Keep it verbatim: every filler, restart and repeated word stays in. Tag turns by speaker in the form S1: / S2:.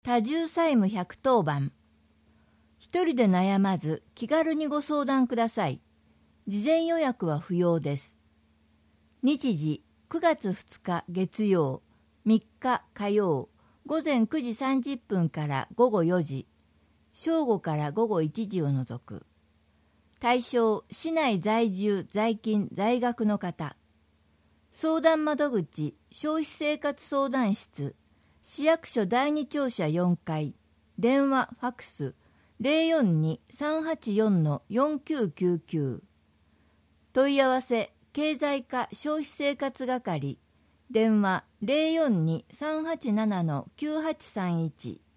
S1: 多重債務ひゃくとおばん。一人で悩まず気軽にご相談ください。事前予約は不要です。日時くがつふつか月曜、みっか火曜、午前くじさんじゅっぷんから午後よじ、正午から午後いちじを除く。対象、市内在住、在勤、在学の方。相談窓口、消費生活相談室、市役所だいに庁舎よんかい、電話、ファックス、ゼロよんに さんはちよん よんきゅうきゅうきゅう。問い合わせ、経済課消費生活係、電話 ゼロよんに さんはちなな きゅうはちさんいち。